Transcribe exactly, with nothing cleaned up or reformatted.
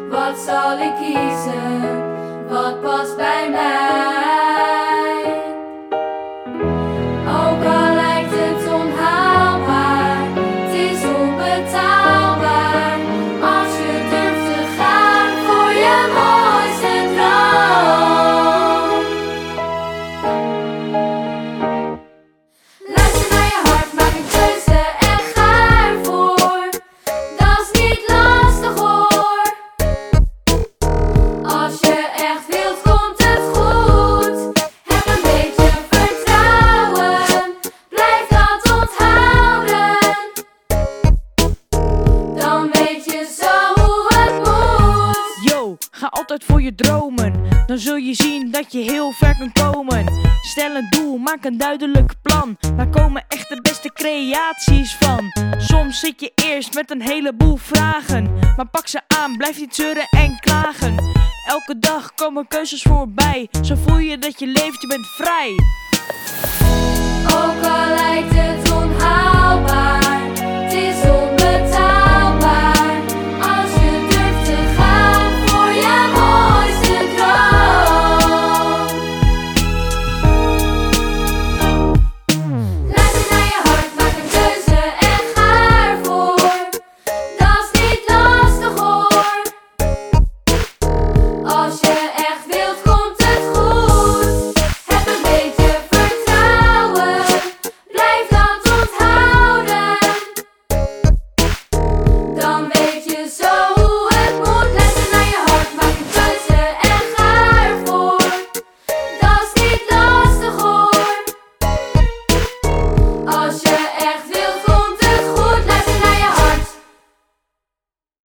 Wat zal ik kiezen? Wat past bij mij? Ook al lijkt het onhaalbaar, het is onbetaalbaar. Als je durft te gaan voor je mooiste droom. Luister naar je hart, maak een keuze en ga ervoor. Dat is niet lastig hoor. Als je echt wilt, komt het goed. Heb een beetje vertrouwen, blijf dat onthouden. Dan weet je zo hoe het moet. Yo, ga altijd voor je dromen. Dan zul je zien dat je heel ver kan komen. Stel een doel, maak een duidelijk plan. Daar komen echt de beste creaties van. Soms zit je eerst met een heleboel vragen, maar pak ze aan, blijf niet zeuren en klagen. Elke dag komen keuzes voorbij. Zo voel je dat je leeft, je bent vrij. Ook al lijkt het